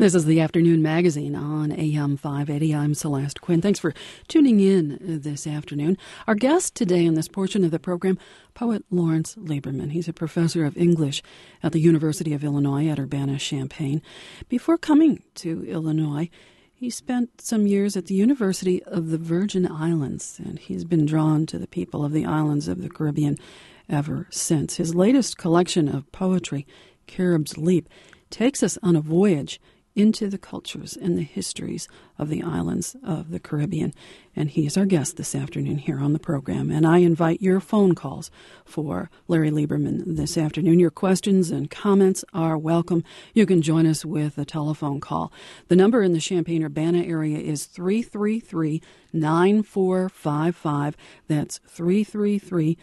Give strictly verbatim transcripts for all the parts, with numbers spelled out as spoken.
This is the Afternoon Magazine on A M five eighty. I'm Celeste Quinn. Thanks for tuning in this afternoon. Our guest today in this portion of the program, poet Lawrence Lieberman. He's a professor of English at the University of Illinois at Urbana-Champaign. Before coming to Illinois, he spent some years at the University of the Virgin Islands, and he's been drawn to the people of the islands of the Caribbean ever since. His latest collection of poetry, Carib's Leap, takes us on a voyage into the cultures and the histories of the islands of the Caribbean. And he is our guest this afternoon here on the program. And I invite your phone calls for Larry Lieberman this afternoon. Your questions and comments are welcome. You can join us with a telephone call. The number in the Champaign-Urbana area is three three three, nine four five five. That's three three three,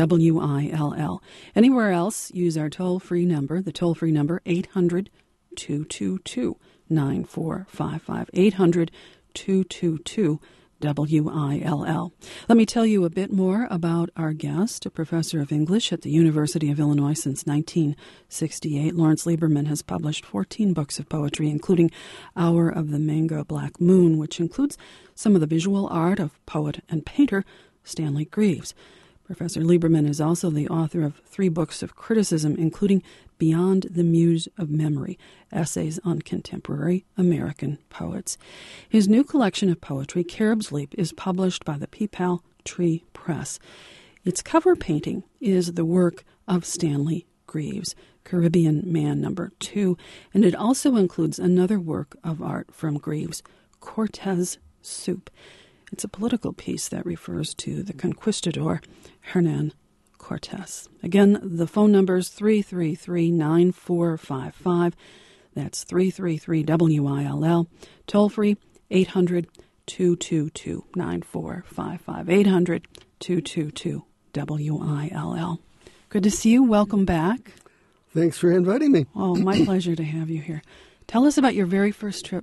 W I L L. Anywhere else, use our toll-free number, the toll-free number, eight hundred, two two two, nine four five five, eight hundred, two two two, W I L L. Let me tell you a bit more about our guest, a professor of English at the University of Illinois since nineteen sixty-eight. Lawrence Lieberman has published fourteen books of poetry, including Hour of the Mango Black Moon, which includes some of the visual art of poet and painter Stanley Greaves. Professor Lieberman is also the author of three books of criticism, including Beyond the Muse of Memory, Essays on Contemporary American Poets. His new collection of poetry, Carib's Leap, is published by the Peepal Tree Press. Its cover painting is the work of Stanley Greaves, Caribbean Man Number Two, and it also includes another work of art from Greaves, Cortez Soup. It's a political piece that refers to the conquistador Hernan Cortez. Again, the phone number is three three three, nine four five five. That's three three three, W I L L. Toll free, eight hundred, two two two, nine four five five. eight hundred, two two two, W I L L. Good to see you. Welcome back. Thanks for inviting me. Oh, my pleasure to have you here. Tell us about your very first trip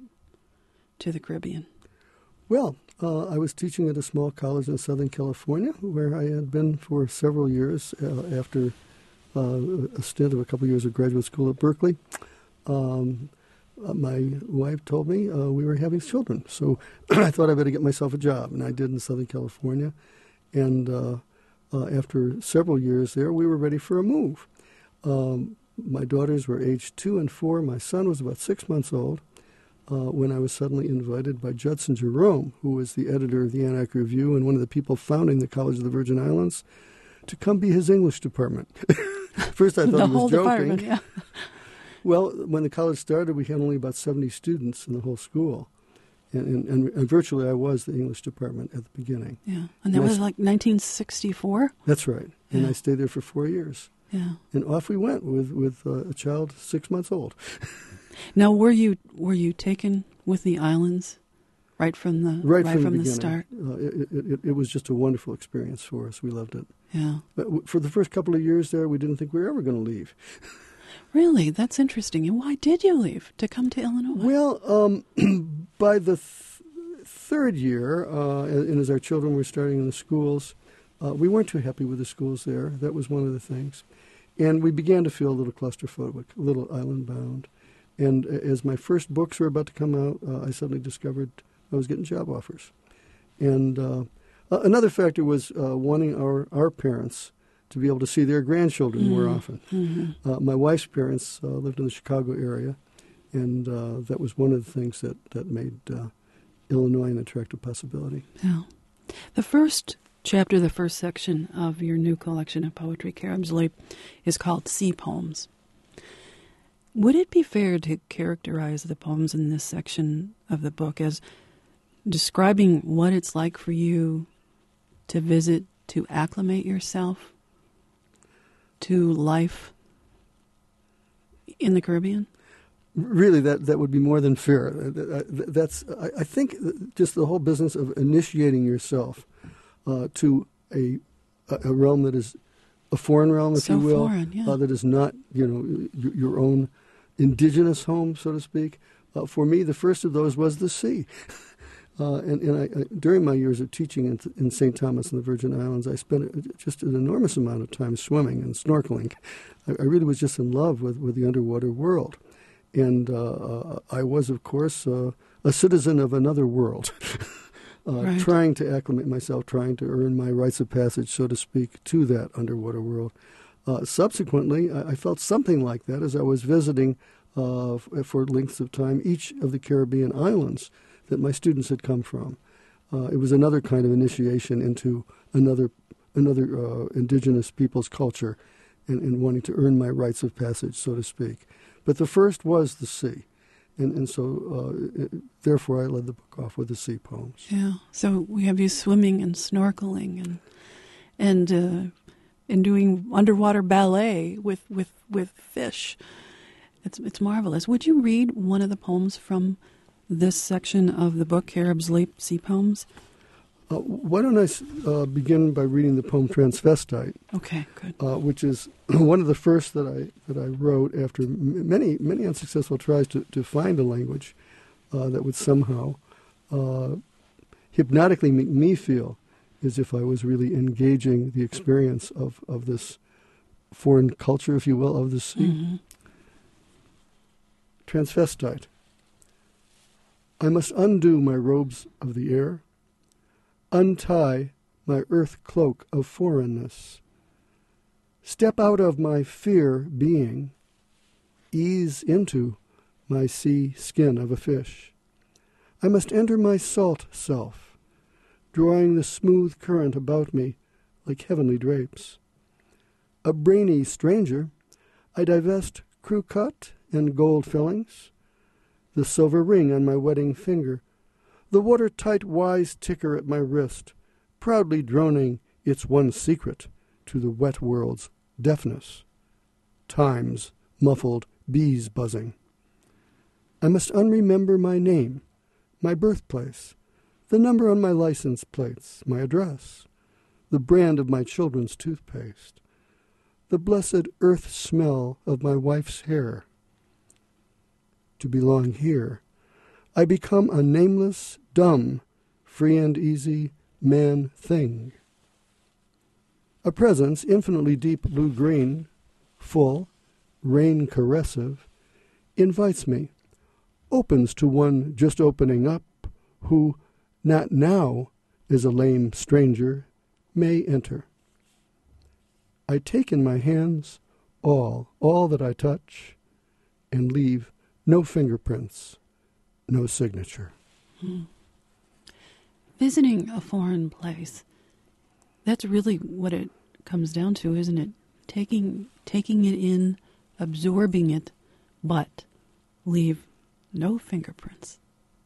to the Caribbean. Well, uh, I was teaching at a small college in Southern California, where I had been for several years uh, after uh, a stint of a couple of years of graduate school at Berkeley. Um, uh, my wife told me uh, we were having children, so I thought I better get myself a job, and I did in Southern California. And uh, uh, after several years there, we were ready for a move. Um, my daughters were aged two and four. My son was about six months old. Uh, when I was suddenly invited by Judson Jerome, who was the editor of the Anarch Review and one of the people founding the College of the Virgin Islands, to come be his English department. First I thought the he was whole joking. Department, yeah. Well, when the college started, we had only about seventy students in the whole school. And, and, and, and virtually I was the English department at the beginning. Yeah, and that and was I, like nineteen sixty-four? That's right. And yeah. I stayed there for four years. Yeah. And off we went with, with uh, a child six months old. Now, were you were you taken with the islands right from the right, right from, from the, the beginning. start? Uh, it, it, it was just a wonderful experience for us. We loved it. Yeah. But w- for the first couple of years there, we didn't think we were ever going to leave. Really? That's interesting. And why did you leave to come to Illinois? Well, um, by the th- third year, uh, and as our children were starting in the schools, uh, we weren't too happy with the schools there. That was one of the things. And we began to feel a little claustrophobic, a little island-bound. And as my first books were about to come out, uh, I suddenly discovered I was getting job offers. And uh, another factor was uh, wanting our, our parents to be able to see their grandchildren mm-hmm. more often. Mm-hmm. Uh, my wife's parents uh, lived in the Chicago area, and uh, that was one of the things that, that made uh, Illinois an attractive possibility. Yeah. The first chapter, the first section of your new collection of poetry, Carib's Leap, is called Sea Poems. Would it be fair to characterize the poems in this section of the book as describing what it's like for you to visit, to acclimate yourself to life in the Caribbean? Really, that, that would be more than fair. That's I think just the whole business of initiating yourself uh, to a a realm that is a foreign realm, if so you will, foreign, yeah. uh, that is not you know your, your own indigenous home, so to speak. Uh, for me, the first of those was the sea. Uh, and and I, I, during my years of teaching in, in Saint Thomas and the Virgin Islands, I spent just an enormous amount of time swimming and snorkeling. I, I really was just in love with, with the underwater world. And uh, I was, of course, uh, a citizen of another world, uh, right. trying to acclimate myself, trying to earn my rites of passage, so to speak, to that underwater world. Uh, subsequently, I, I felt something like that as I was visiting uh, f- for lengths of time each of the Caribbean islands that my students had come from. Uh, it was another kind of initiation into another another uh, indigenous people's culture and, and wanting to earn my rites of passage, so to speak. But the first was the sea. And, and so, uh, it, therefore, I led the book off with the sea poems. Yeah. So we have you swimming and snorkeling and and uh, and doing underwater ballet with, with, with fish. It's it's marvelous. Would you read one of the poems from this section of the book, Carib's Leap Sea Poems? Uh, why don't I uh, begin by reading the poem Transvestite? Okay, good. Uh, which is one of the first that I that I wrote after m- many many unsuccessful tries to, to find a language uh, that would somehow uh, hypnotically make me feel as if I was really engaging the experience of, of this foreign culture, if you will, of the sea. Mm-hmm. Transvestite. I must undo my robes of the air, untie my earth cloak of foreignness, step out of my fear being, ease into my sea skin of a fish. I must enter my salt self, drawing the smooth current about me like heavenly drapes. A brainy stranger, I divest crew cut and gold fillings, the silver ring on my wedding finger, the watertight wise ticker at my wrist, proudly droning its one secret to the wet world's deafness. Time's muffled bees buzzing. I must unremember my name, my birthplace, the number on my license plates, my address, the brand of my children's toothpaste, the blessed earth smell of my wife's hair. To belong here, I become a nameless, dumb, free and easy man-thing. A presence infinitely deep blue-green, full, rain-caressive, invites me, opens to one just opening up, who, not now, is a lame stranger, may enter. I take in my hands all, all that I touch, and leave no fingerprints, no signature. Hmm. Visiting a foreign place, that's really what it comes down to, isn't it? Taking taking it in, absorbing it, but leave no fingerprints.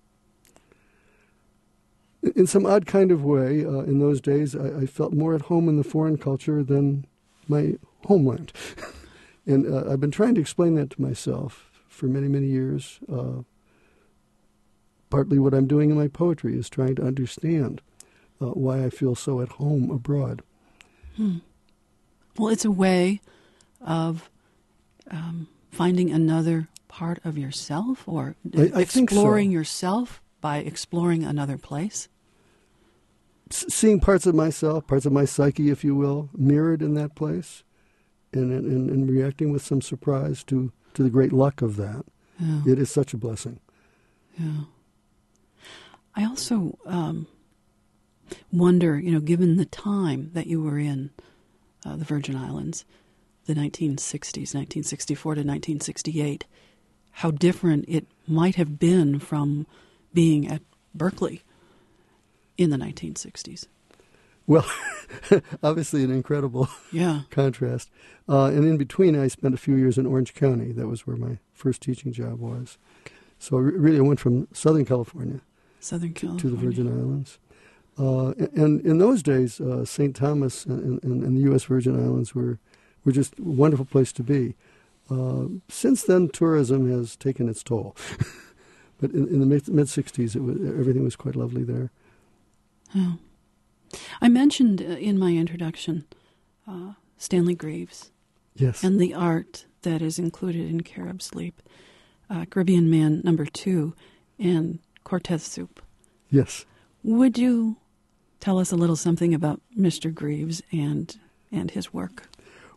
In some odd kind of way, uh, in those days, I, I felt more at home in the foreign culture than my homeland. And uh, I've been trying to explain that to myself for many, many years. Uh, partly what I'm doing in my poetry is trying to understand uh, why I feel so at home abroad. Hmm. Well, it's a way of um, finding another part of yourself, or I, I exploring think so. yourself by exploring another place. S- seeing parts of myself, parts of my psyche, if you will, mirrored in that place, and, and, and reacting with some surprise to, to the great luck of that. Yeah. It is such a blessing. Yeah. I also um, wonder, you know, given the time that you were in uh, the Virgin Islands, the nineteen sixties, nineteen sixty-four to nineteen sixty-eight, how different it might have been from being at Berkeley in the nineteen sixties. Well, obviously an incredible yeah. contrast. Uh, and in between, I spent a few years in Orange County. That was where my first teaching job was. Okay. So I re- really I went from Southern California, Southern to, California. to the Virgin Islands. Uh, and in those days, uh, Saint Thomas and, and, and the U S Virgin Islands were, were just a wonderful place to be. Uh, since then, tourism has taken its toll. But in, in the mid, mid-sixties, it was, everything was quite lovely there. Oh. I mentioned uh, in my introduction uh, Stanley Greaves. Yes. And the art that is included in Carib's Leap, uh, Caribbean Man number two, and Cortez Soup. Yes. Would you tell us a little something about Mister Greaves and and his work?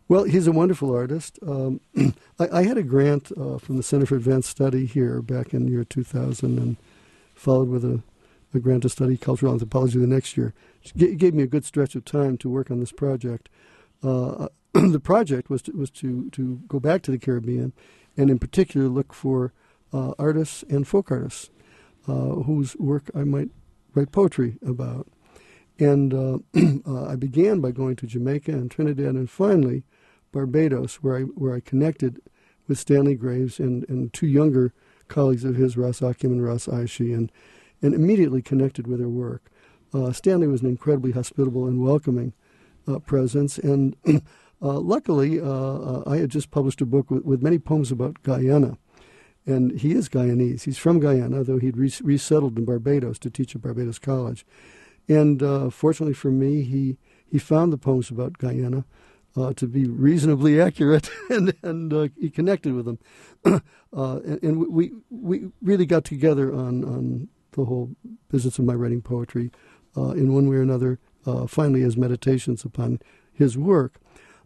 Well, he's a wonderful artist. Um, I, I had a grant uh, from the Center for Advanced Study here back in year two thousand, and followed with a, a grant to study cultural anthropology the next year. It gave me a good stretch of time to work on this project. Uh, the project was to, was to, to go back to the Caribbean, and in particular look for uh, artists and folk artists uh, whose work I might write poetry about. And uh, uh, I began by going to Jamaica and Trinidad, and finally Barbados, where I where I connected with Stanley Graves and, and two younger colleagues of his, Ross Akim and Ross Aishi, and, and immediately connected with their work. Uh, Stanley was an incredibly hospitable and welcoming uh, presence, and uh, luckily uh, uh, I had just published a book with, with many poems about Guyana, and he is Guyanese. He's from Guyana, though he'd re- resettled in Barbados to teach at Barbados College. And uh, fortunately for me, he, he found the poems about Guyana uh, to be reasonably accurate, and, and uh, he connected with them. uh, and and we, we really got together on, on the whole business of my writing poetry uh, in one way or another, uh, finally as meditations upon his work.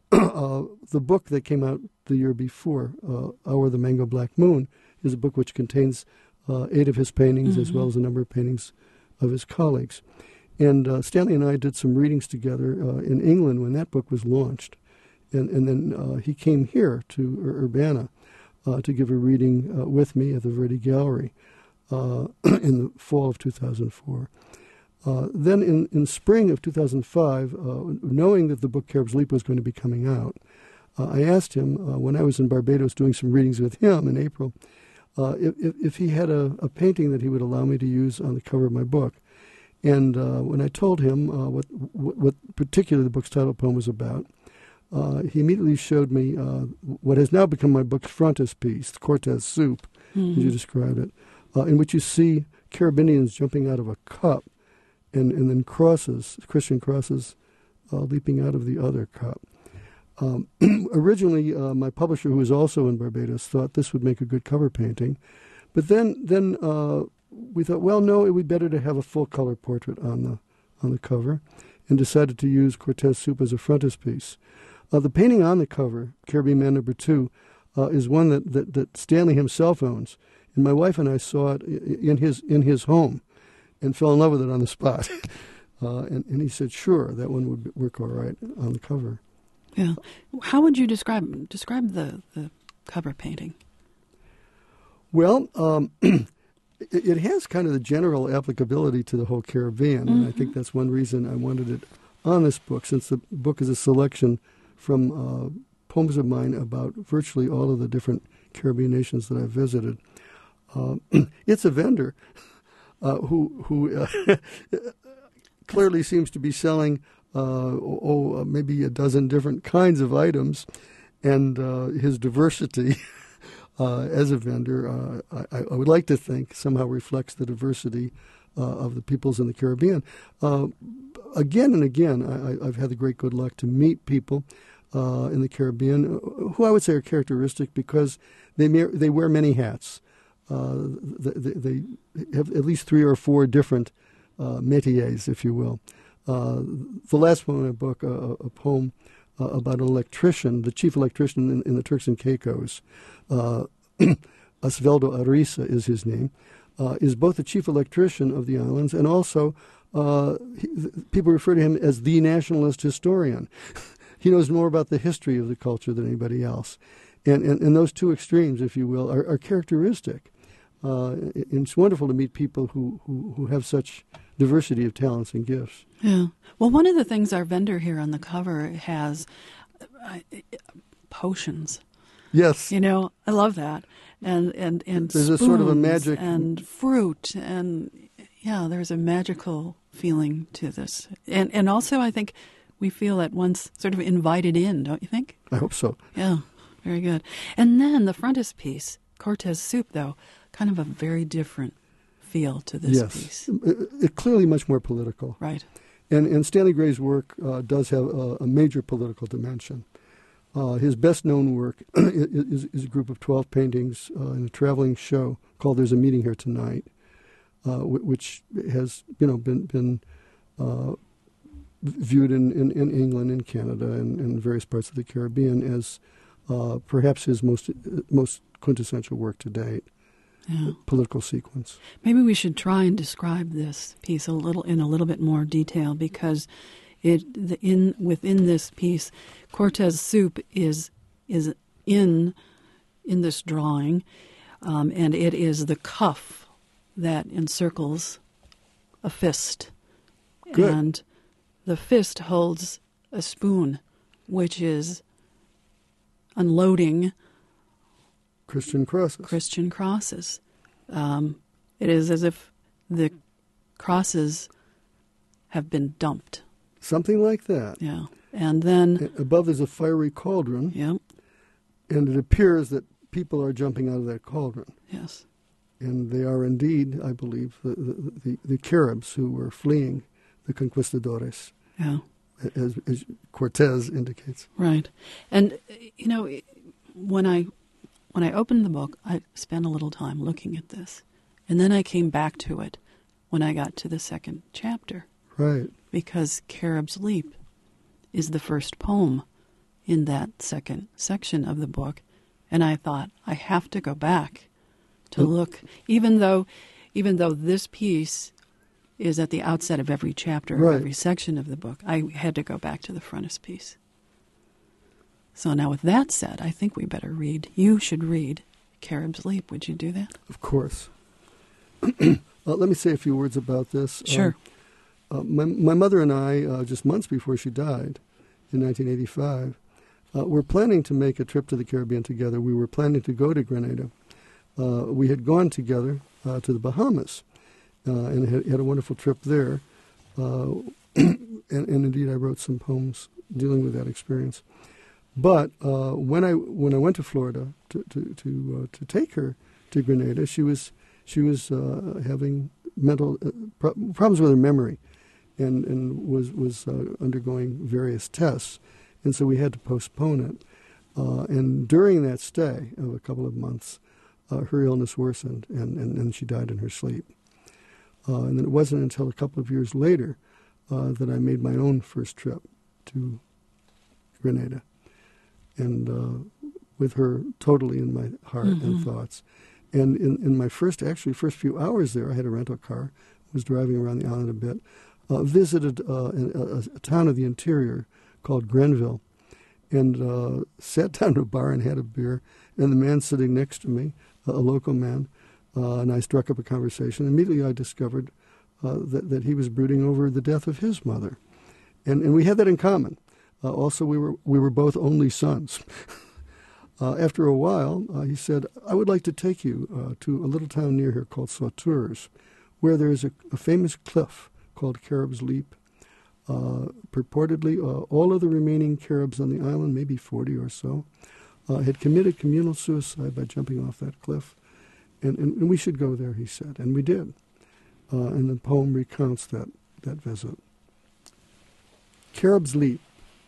uh, the book that came out the year before, uh, Hour of the Mango Black Moon, is a book which contains uh, eight of his paintings, mm-hmm. as well as a number of paintings of his colleagues. And uh, Stanley and I did some readings together uh, in England when that book was launched. And, and then uh, he came here to Ur- Urbana uh, to give a reading uh, with me at the Verdi Gallery uh, in the fall of two thousand four. Uh, then in, in spring of two thousand five, uh, knowing that the book Carib's Leap was going to be coming out, uh, I asked him, uh, when I was in Barbados doing some readings with him in April, uh, if, if he had a, a painting that he would allow me to use on the cover of my book. And uh, when I told him uh, what, what what particularly the book's title poem was about, uh, he immediately showed me uh, what has now become my book's frontispiece, the Cortez Soup, mm-hmm. as you described it, uh, in which you see Caribbeans jumping out of a cup, and, and then crosses, Christian crosses, uh, leaping out of the other cup. Um, originally, uh, my publisher, who was also in Barbados, thought this would make a good cover painting, but then then. Uh, We thought, well, no, it would be better to have a full-color portrait on the on the cover, and decided to use Cortez Soup as a frontispiece. Uh, the painting on the cover, Caribbean Man Number Two, uh, is one that, that, that Stanley himself owns, and my wife and I saw it in his in his home, and fell in love with it on the spot. uh, and, and he said, sure, that one would work all right on the cover. Yeah. How would you describe describe the, the cover painting? Well. Um, It has kind of the general applicability to the whole Caribbean, mm-hmm. and I think that's one reason I wanted it on this book, since the book is a selection from uh, poems of mine about virtually all of the different Caribbean nations that I've visited. Uh, it's a vendor uh, who who uh, clearly seems to be selling uh, oh maybe a dozen different kinds of items, and uh, his diversity. Uh, as a vendor, uh, I, I would like to think somehow reflects the diversity uh, of the peoples in the Caribbean. Uh, again and again, I, I've had the great good luck to meet people uh, in the Caribbean who I would say are characteristic because they mer- they wear many hats. Uh, they, they have at least three or four different uh, métiers, if you will. Uh, the last poem in my book, uh, a poem uh, about an electrician, the chief electrician in, in the Turks and Caicos, uh, Osvaldo Ariza is his name, uh, is both the chief electrician of the islands and also uh, he, people refer to him as the nationalist historian. He knows more about the history of the culture than anybody else. And, and, and those two extremes, if you will, are, are characteristic. Uh, it, it's wonderful to meet people who, who, who have such diversity of talents and gifts. Yeah. Well, one of the things our vendor here on the cover has, uh, potions. Yes. You know, I love that. And and, and there's a sort of a magic and fruit and yeah, there's a magical feeling to this. And and also I think we feel at once sort of invited in, don't you think? I hope so. Yeah, very good. And then the frontispiece, Cortez Soup, though, kind of a very different feel to this yes. piece. It, it clearly much more political. Right. And, and Stanley Gray's work uh, does have a, a major political dimension. Uh, his best-known work is, is a group of twelve paintings uh, in a traveling show called "There's a Meeting Here Tonight," uh, which has, you know, been been uh, viewed in, in, in England and Canada and, and various parts of the Caribbean as uh, perhaps his most most quintessential work to date. Yeah. Political sequence. Maybe we should try and describe this piece a little in a little bit more detail, because it the, in within this piece, Cortez soup is is in in this drawing, um, and it is the cuff that encircles a fist. Good. And the fist holds a spoon, which is unloading Christian crosses. Christian crosses. Um, it is as if the crosses have been dumped. Something like that. Yeah. And then... And above there's a fiery cauldron. Yeah. And it appears that people are jumping out of that cauldron. Yes. And they are indeed, I believe, the, the, the, the Caribs who were fleeing the conquistadores. Yeah. As, as Cortez indicates. Right. And, you know, when I... When I opened the book, I spent a little time looking at this. And then I came back to it when I got to the second chapter. Right. Because Carib's Leap is the first poem in that second section of the book. And I thought, I have to go back to mm. look, even though even though this piece is at the outset of every chapter, right. of every section of the book, I had to go back to the frontispiece. So now with that said, I think we better read. You should read Carib's Leap. Would you do that? Of course. uh, let me say a few words about this. Sure. Um, uh, my, my mother and I, uh, just months before she died in nineteen eighty-five, uh, were planning to make a trip to the Caribbean together. We were planning to go to Grenada. Uh, we had gone together uh, to the Bahamas uh, and had, had a wonderful trip there. Uh, and, and indeed, I wrote some poems dealing with that experience. But uh, when I when I went to Florida to to to, uh, to take her to Grenada, she was she was uh, having mental uh, pro- problems with her memory, and and was was uh, undergoing various tests, and so we had to postpone it. Uh, and during that stay of a couple of months, uh, her illness worsened, and, and, and she died in her sleep. Uh, and then it wasn't until a couple of years later uh, that I made my own first trip to Grenada. And uh, with her totally in my heart mm-hmm. and thoughts. And in, in my first, actually, first few hours there, I had a rental car, was driving around the island a bit, uh, visited uh, a, a town of the interior called Grenville, and uh, sat down to a bar and had a beer. And the man sitting next to me, a local man, uh, and I struck up a conversation. Immediately I discovered uh, that, that he was brooding over the death of his mother. And, and we had that in common. Uh, also, we were we were both only sons. uh, after a while, uh, he said, I would like to take you uh, to a little town near here called Sauteurs, where there is a, a famous cliff called Carib's Leap. Uh, purportedly, uh, all of the remaining Caribs on the island, maybe forty or so, uh, had committed communal suicide by jumping off that cliff. And, and, and we should go there, he said, and we did. Uh, and the poem recounts that, that visit. Carib's Leap.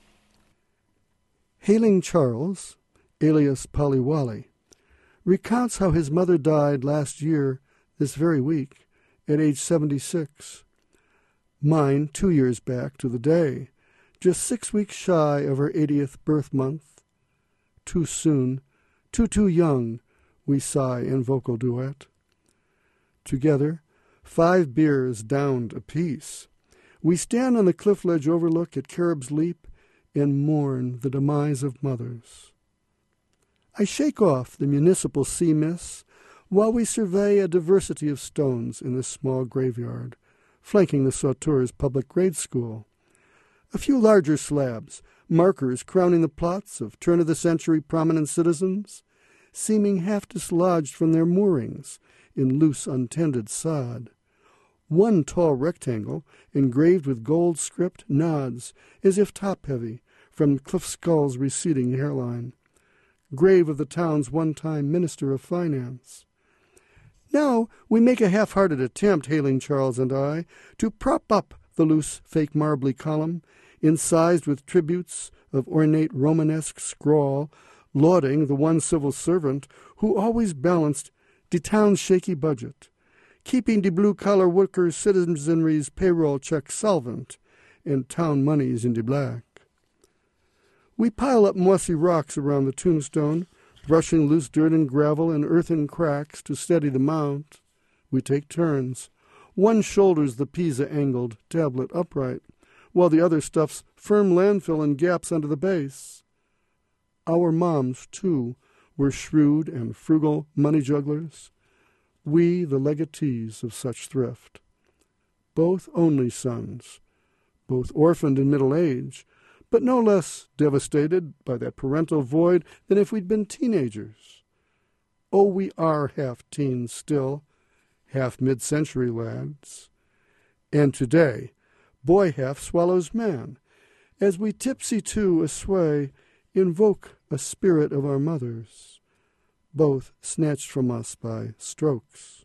Hailing Charles, alias Polly recounts how his mother died last year, this very week, at age seventy-six. Mine two years back to the day, just six weeks shy of her eightieth birth month. Too soon, too, too young, we sigh in vocal duet. Together, five beers downed apiece, we stand on the cliff ledge overlook at Carib's Leap and mourn the demise of mothers. I shake off the municipal sea mists while we survey a diversity of stones in this small graveyard, flanking the Sauteurs public grade school. A few larger slabs, markers crowning the plots of turn-of-the-century prominent citizens, seeming half dislodged from their moorings in loose, untended sod. One tall rectangle, engraved with gold script, nods, as if top-heavy, from Cliff Skull's receding hairline. Grave of the town's one-time Minister of Finance. Now we make a half-hearted attempt, Hailing Charles and I, to prop up the loose, fake marbly column, incised with tributes of ornate Romanesque scrawl, lauding the one civil servant who always balanced the town's shaky budget, keeping the blue-collar workers' citizenry's payroll check solvent, and town money's in the black. We pile up mossy rocks around the tombstone, brushing loose dirt and gravel and earthen cracks to steady the mount. We take turns. One shoulders the Pisa-angled tablet upright, while the other stuffs firm landfill and gaps under the base. Our moms, too, were shrewd and frugal money jugglers. We, the legatees of such thrift. Both only sons, both orphaned in middle age, but no less devastated by that parental void than if we'd been teenagers. Oh, we are half teens still, half mid-century lads. And today, boy half swallows man, as we tipsy-too asway invoke a spirit of our mothers, both snatched from us by strokes.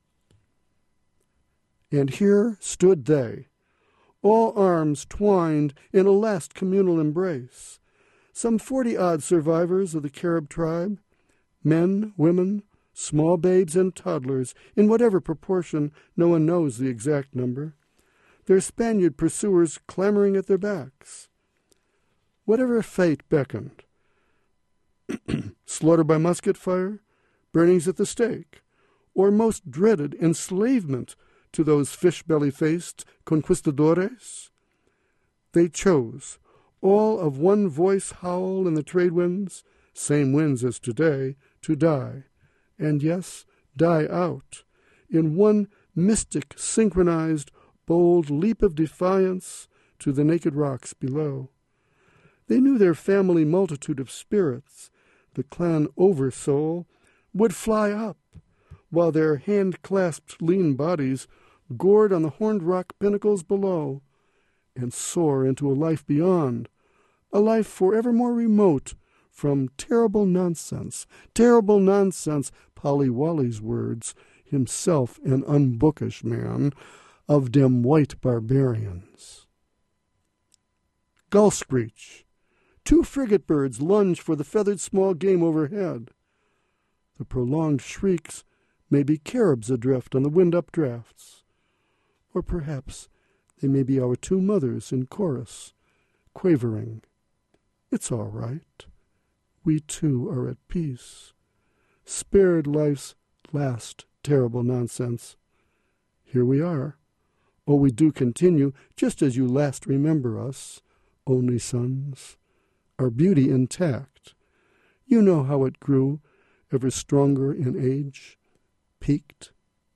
And here stood they, all arms twined in a last communal embrace, some forty-odd survivors of the Carib tribe, men, women, small babes and toddlers, in whatever proportion, no one knows the exact number, their Spaniard pursuers clamoring at their backs. Whatever fate beckoned, slaughter by musket fire, burnings at the stake, or most dreaded enslavement to those fish-belly-faced conquistadores, they chose, all of one voice howl in the trade winds, same winds as today, to die, and yes, die out, in one mystic, synchronized, bold leap of defiance to the naked rocks below. They knew their family multitude of spirits, the clan oversoul, would fly up, while their hand-clasped lean bodies gored on the horned rock pinnacles below, and soar into a life beyond, a life forever more remote from terrible nonsense, terrible nonsense, Polly Wally's words, himself an unbookish man, of dem white barbarians. Gull screech. Two frigate birds lunge for the feathered small game overhead. The prolonged shrieks may be Caribs adrift on the wind-up drafts. Or perhaps they may be our two mothers in chorus, quavering, "It's all right. We too are at peace, spared life's last terrible nonsense. Here we are. Oh, we do continue, just as you last remember us, only sons, our beauty intact. You know how it grew, ever stronger in age, peaked.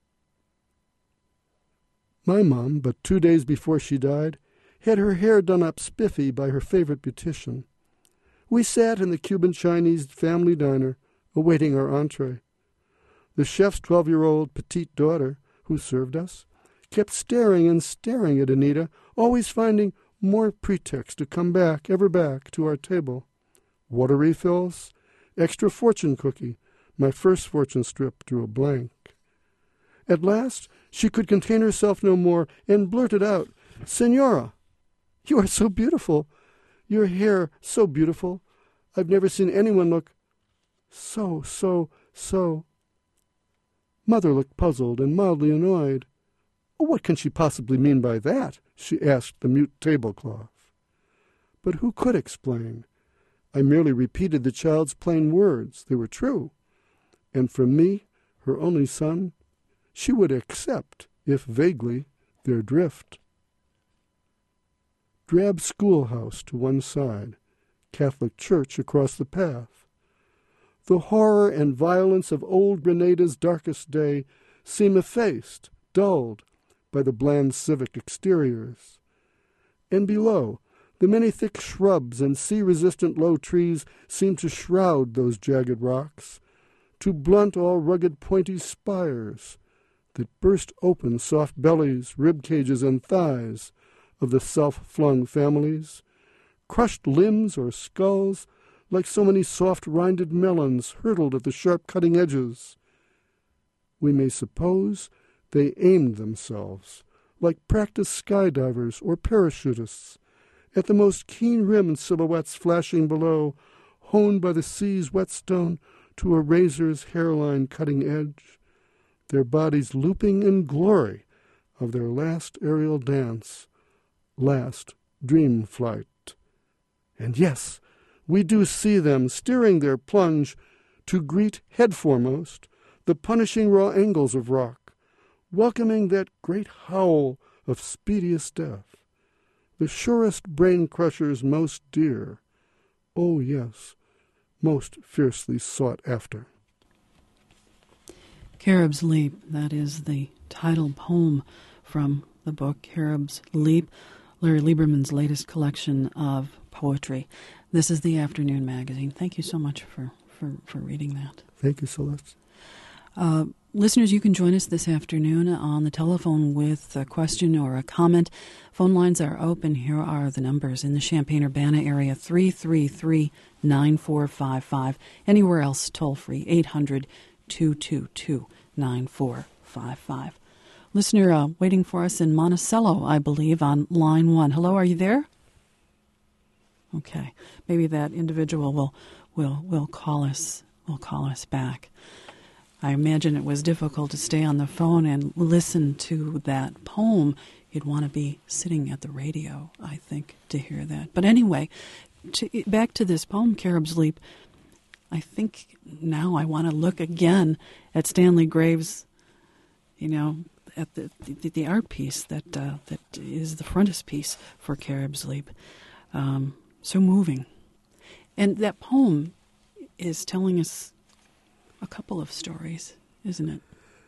My mom, but two days before she died, had her hair done up spiffy by her favorite beautician. We sat in the Cuban-Chinese family diner, awaiting our entree. The chef's twelve-year-old petite daughter, who served us, kept staring and staring at Anita, always finding more pretext to come back, ever back, to our table. Water refills, extra fortune cookie. My first fortune strip drew a blank. At last, she could contain herself no more and blurted out, "Senora, you are so beautiful. Your hair so beautiful. I've never seen anyone look so, so, so." Mother looked puzzled and mildly annoyed. "Oh, what can she possibly mean by that?" she asked the mute tablecloth. But who could explain? I merely repeated the child's plain words. They were true. And from me, her only son, she would accept, if vaguely, their drift. Drab schoolhouse to one side, Catholic church across the path. The horror and violence of old Grenada's darkest day seem effaced, dulled, by the bland civic exteriors. And below, the many thick shrubs and sea-resistant low trees seem to shroud those jagged rocks, to blunt all rugged pointy spires that burst open soft bellies, rib cages, and thighs of the self-flung families, crushed limbs or skulls like so many soft-rinded melons hurtled at the sharp cutting edges. We may suppose they aimed themselves, like practiced skydivers or parachutists, at the most keen-rimmed silhouettes flashing below, honed by the sea's whetstone to a razor's hairline cutting edge, their bodies looping in glory of their last aerial dance, last dream flight. And yes, we do see them steering their plunge to greet head foremost the punishing raw angles of rock, welcoming that great howl of speediest death, the surest brain crushers most dear, oh yes, most fiercely sought after. Carib's Leap, that is the title poem from the book Carib's Leap, Larry Lieberman's latest collection of poetry. This is the Afternoon Magazine. Thank you so much for, for, for reading that. Thank you, Celeste. Uh, listeners, you can join us this afternoon on the telephone with a question or a comment. Phone lines are open. Here are the numbers in the Champaign-Urbana area, three three three, nine four five five. Anywhere else, toll-free, eight hundred, two two two, nine four five five. Listener uh, waiting for us in Monticello, I believe, on line one. Hello, are you there? Okay, maybe that individual will will will call us will call us back. I imagine it was difficult to stay on the phone and listen to that poem. You'd want to be sitting at the radio, I think, to hear that. But anyway, to, back to this poem, Carib's Leap. I think now I want to look again at Stanley Graves, you know, at the the, the art piece that uh, that is the frontispiece for Carib's Leap. Um, so moving. And that poem is telling us a couple of stories, isn't it?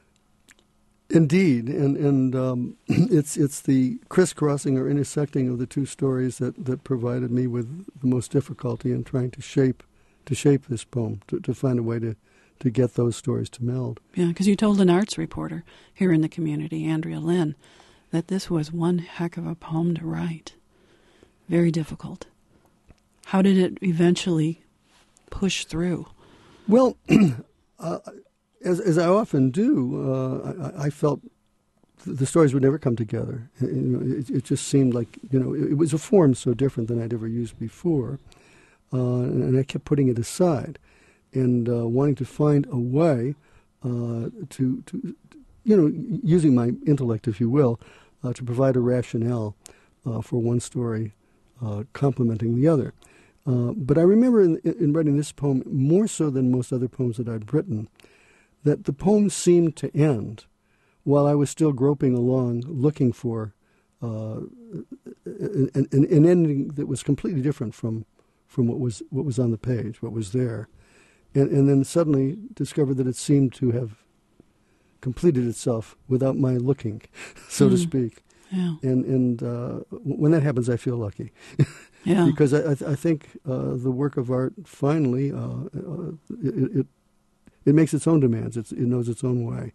Indeed, and and um, it's it's the crisscrossing or intersecting of the two stories that, that provided me with the most difficulty in trying to shape to shape this poem, to, to find a way to, to get those stories to meld. Yeah, because you told an arts reporter here in the community, Andrea Lynn, that this was one heck of a poem to write. Very difficult. How did it eventually push through? Well, uh, as as I often do, uh, I, I felt th- the stories would never come together. You know, it, it just seemed like, you know, it, it was a form so different than I'd ever used before, uh, and, and I kept putting it aside and uh, wanting to find a way uh, to, to, you know, using my intellect, if you will, uh, to provide a rationale uh, for one story uh, complementing the other. Uh, but I remember in, in writing this poem, more so than most other poems that I'd written, that the poem seemed to end while I was still groping along, looking for uh, an, an, an ending that was completely different from from what was what was on the page, what was there, and, and then suddenly discovered that it seemed to have completed itself without my looking, so mm. to speak. Yeah. And and uh, when that happens, I feel lucky. Yeah. Because I, I, th- I think uh, the work of art finally uh, uh, it, it it makes its own demands. It's, it knows its own way.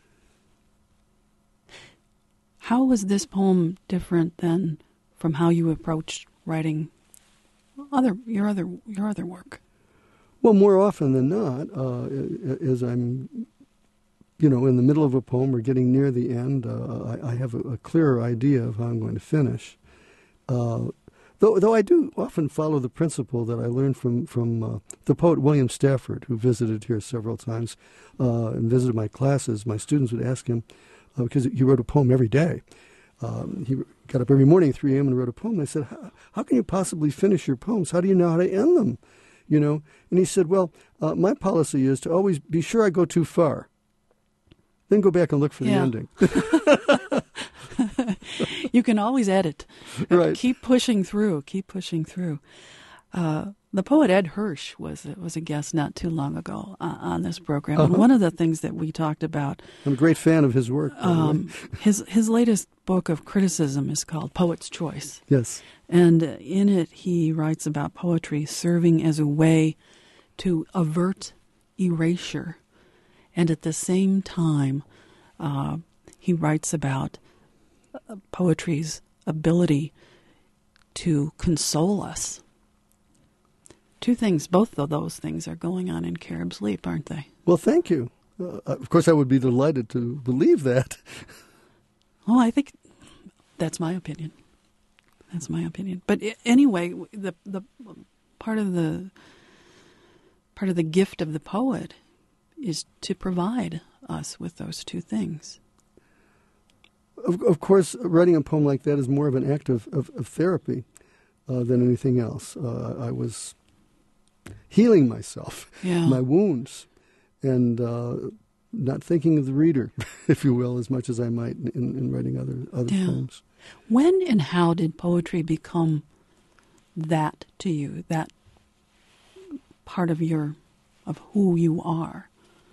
How was this poem different than from how you approached writing other your other your other work? Well, more often than not, uh, as I'm, you know, in the middle of a poem or getting near the end, uh, I, I have a, a clearer idea of how I'm going to finish. Uh, Though, though I do often follow the principle that I learned from, from uh, the poet William Stafford, who visited here several times uh, and visited my classes. My students would ask him, uh, because he wrote a poem every day. Um, he got up every morning at three a.m. and wrote a poem. I said, how, how can you possibly finish your poems? How do you know how to end them? You know? And he said, well, uh, my policy is to always be sure I go too far. Then go back and look for yeah. the ending. You can always edit. Right. Keep pushing through. Keep pushing through. Uh, the poet Ed Hirsch was was a guest not too long ago uh, on this program. Uh-huh. And one of the things that we talked about. I'm a great fan of his work. Um, his his latest book of criticism is called Poet's Choice. Yes. And in it, he writes about poetry serving as a way to avert erasure, and at the same time, uh, he writes about poetry's ability to console us. Two things, both of those things are going on in Carib's Leap, aren't they? Well, thank you. Uh, of course, I would be delighted to believe that. Well, I think that's my opinion. That's my opinion. But anyway, the the part of the part of the gift of the poet is to provide us with those two things. of, of course, writing a poem like that is more of an act of, of, of therapy uh, than anything else. Uh, I was healing myself, yeah. my wounds, and uh, not thinking of the reader, if you will, as much as I might in, in writing other other yeah. poems. When and how did poetry become that to you, that part of your, of who you are?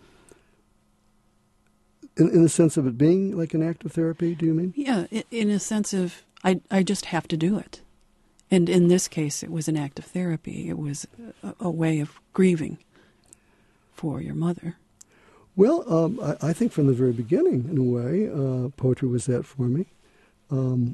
In, in the sense of it being like an act of therapy, do you mean? Yeah, in a sense of, I, I just have to do it. And in this case, it was an act of therapy. It was a, a way of grieving for your mother. Well, um, I, I think from the very beginning, in a way, uh, poetry was that for me. Um,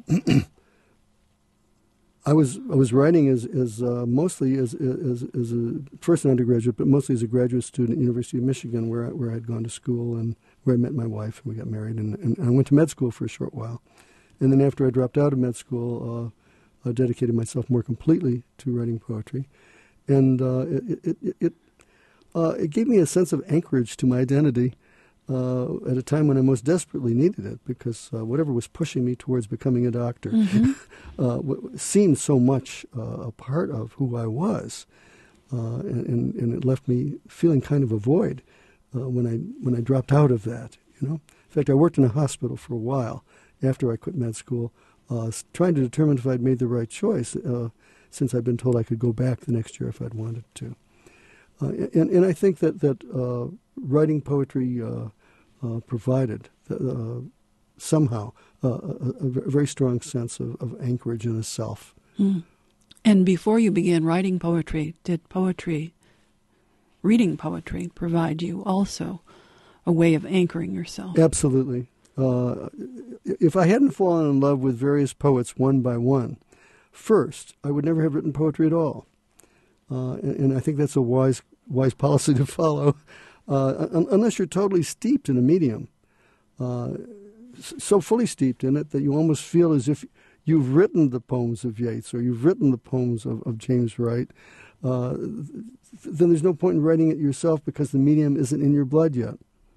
I was I was writing as as uh, mostly as as as a first an undergraduate, but mostly as a graduate student at University of Michigan, where I, where I had gone to school and where I met my wife and we got married, and, and I went to med school for a short while, and then after I dropped out of med school, uh, I dedicated myself more completely to writing poetry, and uh, it it it it, uh, it gave me a sense of anchorage to my identity. Uh, at a time when I most desperately needed it, because uh, whatever was pushing me towards becoming a doctor mm-hmm. uh, w- seemed so much uh, a part of who I was, uh, and, and, and it left me feeling kind of a void uh, when I when I dropped out of that. You know, in fact, I worked in a hospital for a while after I quit med school, uh, trying to determine if I'd made the right choice, uh, since I'd been told I could go back the next year if I'd wanted to. Uh, and, and I think that that uh, writing poetry uh, uh, provided uh, somehow uh, a, a very strong sense of, of anchorage in a self. Mm. And before you began writing poetry, did poetry, reading poetry, provide you also a way of anchoring yourself? Absolutely. Uh, if I hadn't fallen in love with various poets one by one, first, I would never have written poetry at all. Uh, and, and I think that's a wise wise policy to follow, uh, un- unless you're totally steeped in a medium, uh, so fully steeped in it that you almost feel as if you've written the poems of Yeats or you've written the poems of, of James Wright. Uh, then there's no point in writing it yourself because the medium isn't in your blood yet.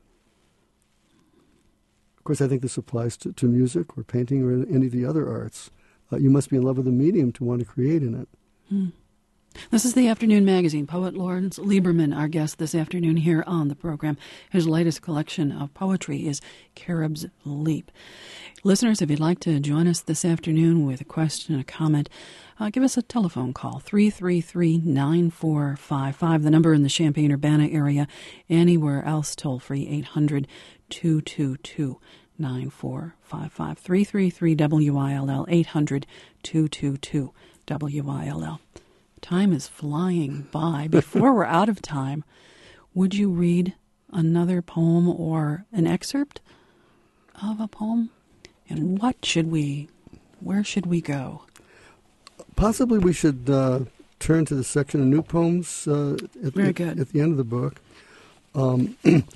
Of course, I think this applies to, to music or painting or any of the other arts. Uh, you must be in love with the medium to want to create in it. Mm. This is the Afternoon Magazine. Poet Lawrence Lieberman, our guest this afternoon here on the program. His latest collection of poetry is Carib's Leap. Listeners, if you'd like to join us this afternoon with a question, a comment, uh, give us a telephone call, three three three, nine four five five, the number in the Champaign-Urbana area. Anywhere else, toll-free, eight hundred, two two two, nine four five five, three three three W I L L, eight hundred, two two two, W I L L. Time is flying by. Before we're out of time, would you read another poem or an excerpt of a poem? And what should we, where should we go? Possibly we should uh, turn to the section of new poems uh, at, Very the, good. at the end of the book. Um,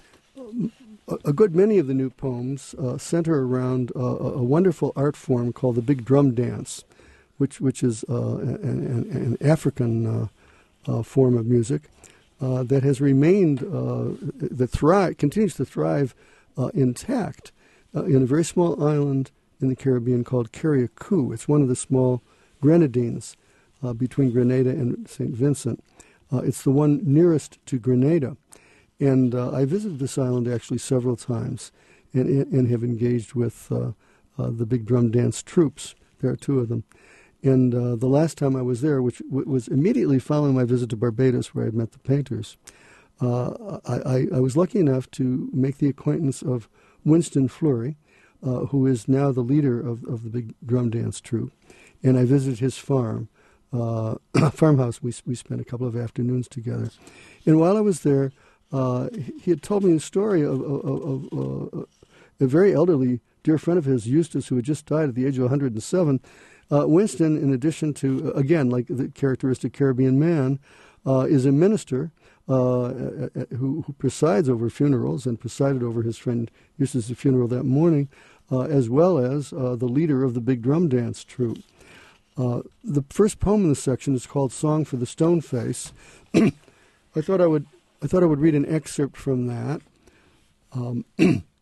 a good many of the new poems uh, center around uh, a wonderful art form called the Big Drum Dance, which which is uh, an, an African uh, uh, form of music uh, that has remained, uh, that thrive, continues to thrive uh, intact uh, in a very small island in the Caribbean called Carriacou. It's one of the small Grenadines uh, between Grenada and Saint Vincent. Uh, it's the one nearest to Grenada. And uh, I visited this island actually several times and, and have engaged with uh, uh, the Big Drum Dance troops. There are two of them. And uh, the last time I was there, which w- was immediately following my visit to Barbados, where I had met the painters, uh, I, I, I was lucky enough to make the acquaintance of Winston Fleury, uh, who is now the leader of, of the Big Drum Dance troupe. And I visited his farm, uh, farmhouse. We, we spent a couple of afternoons together. And while I was there, uh, he had told me the story of, of, of, of uh, a very elderly dear friend of his, Eustace, who had just died at the age of one hundred seven. Uh, Winston, in addition to, again, like the characteristic Caribbean man, uh, is a minister uh, who, who presides over funerals and presided over his friend Eustace's funeral that morning, uh, as well as uh, the leader of the Big Drum Dance troupe. Uh, the first poem in this section is called "Song for the Stone Face." I thought I would, I thought I would read an excerpt from that. Um,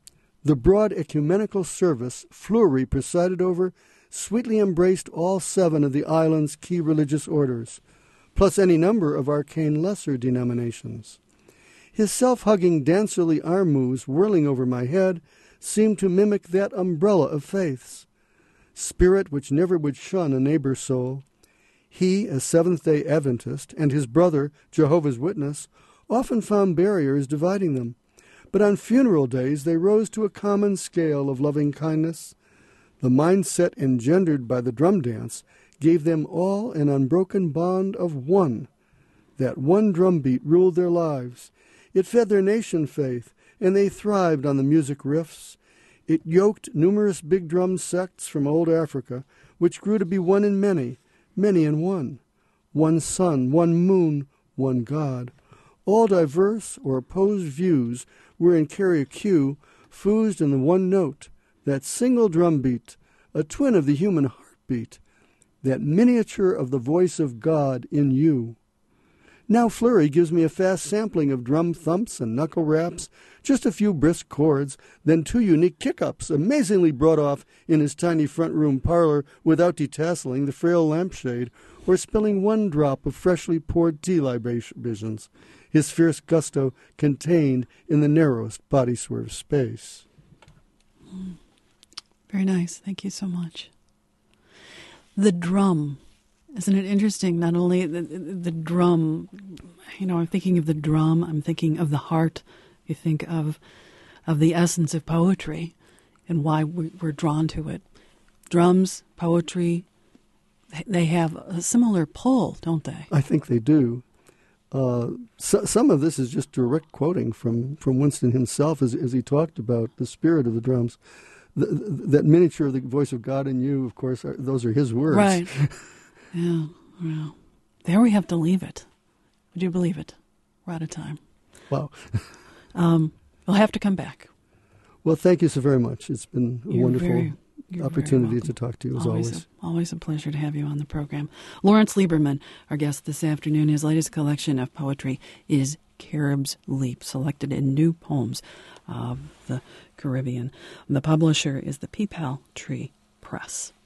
The broad ecumenical service Fleury presided over sweetly embraced all seven of the island's key religious orders, plus any number of arcane lesser denominations. His self-hugging dancerly arm moves whirling over my head seemed to mimic that umbrella of faiths, spirit which never would shun a neighbor soul. He, a Seventh-day Adventist, and his brother, Jehovah's Witness, often found barriers dividing them, but on funeral days they rose to a common scale of loving kindness. The mindset engendered by the drum dance gave them all an unbroken bond of one. That one drum beat ruled their lives. It fed their nation faith, and they thrived on the music riffs. It yoked numerous big drum sects from old Africa, which grew to be one in many, many in one. One sun, one moon, one God. All diverse or opposed views were in Carriacou, fused in the one note, that single drum beat, a twin of the human heartbeat, that miniature of the voice of God in you. Now Fleury gives me a fast sampling of drum thumps and knuckle raps, just a few brisk chords, then two unique kick-ups, amazingly brought off in his tiny front-room parlor without detasseling the frail lampshade or spilling one drop of freshly poured tea libations, his fierce gusto contained in the narrowest body swerve space. Mm. Very nice. Thank you so much. The drum. Isn't it interesting? Not only the, the drum, you know, I'm thinking of the drum, I'm thinking of the heart. You think of of the essence of poetry and why we're drawn to it. Drums, poetry, they have a similar pull, don't they? I think they do. Uh, so, some of this is just direct quoting from, from Winston himself as, as he talked about the spirit of the drums. The, that miniature of the voice of God in you, of course, are, those are his words. Right. Yeah, well, there we have to leave it. Would you believe it? We're out of time. Wow. um, we'll have to come back. Well, thank you so very much. It's been a you're wonderful very, opportunity to talk to you, as always. always. A, always a pleasure to have you on the program. Lawrence Lieberman, our guest this afternoon. His latest collection of poetry is Carib's Leap, selected in new poems of the Caribbean. The publisher is the Peepal Tree Press.